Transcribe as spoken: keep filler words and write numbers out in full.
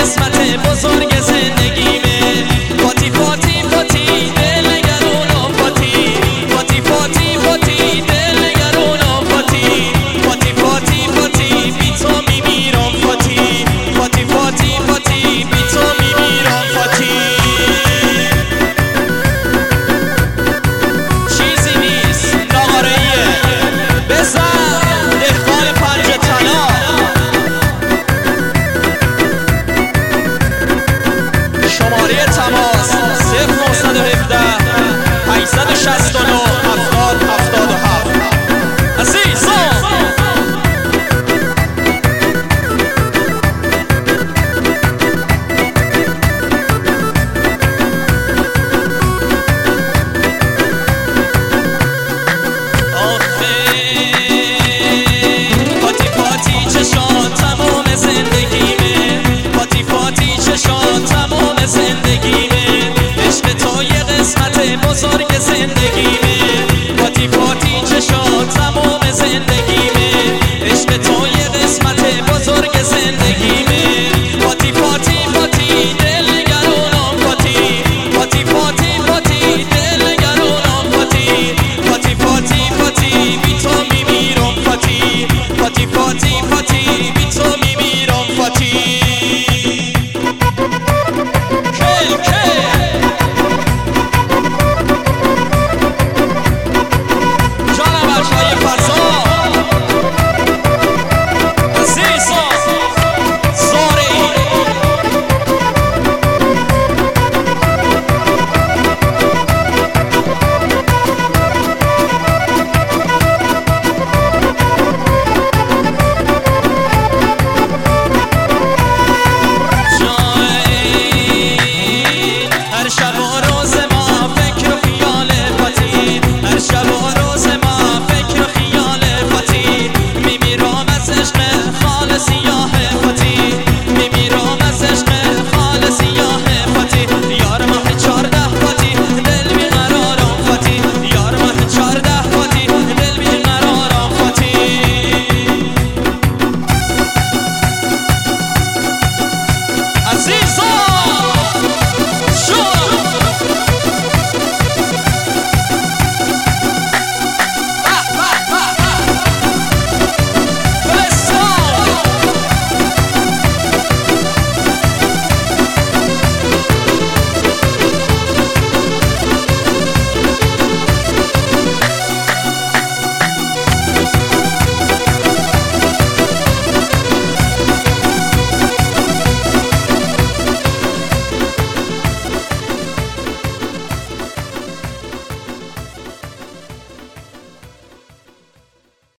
قسمت بزرگ زندگیمه. فاتی فاتی فاتی دلنگرونم فاتی، فاتی فاتی فاتی دلنگرونم فاتی، فاتی فاتی فاتی بی تو میمیرم فاتی، فاتی فاتی فاتی بی تو میمیرم فاتی. چیزی نیست ناقارهیه بزن دهقان پنج تنا. شماره تماس صفر نهصد و هفده هشتصد و شصت و نه هفتاد هفتاد و هفت. عزیزان فاتی فاتی چشان تمام زندگیمه، فاتی فاتی چشان تمام زندگیمه. عشق تو یه قسمت بزرگ زندگیمه. فاتی فاتی چشان تمام زندگیمه. عشق تو یه قسمت بزرگ زندگیمه. فاتی فاتی فاتی دلنگرونم فاتی، فاتی فاتی فاتی دلنگرونم فاتی، فاتی فاتی فاتی بی تو میمیرم فاتی، فاتی فاتی فاتی بی تو میمیرم فاتی. کل کل جانم برشای فرزا عزیزان زاری هر شب و روز ما فکر و خیال فاتی، هر شب و روز ما فکر و خیال فاتی. میمیرم از عشق خال سیاه فاتی، میمیرم از عشق خال سیاه فاتی. یار ماه چارده فاتی دل بیقرارم فاتی، یار ماه چارده فاتی دل بیقرارم فاتی. عزیزان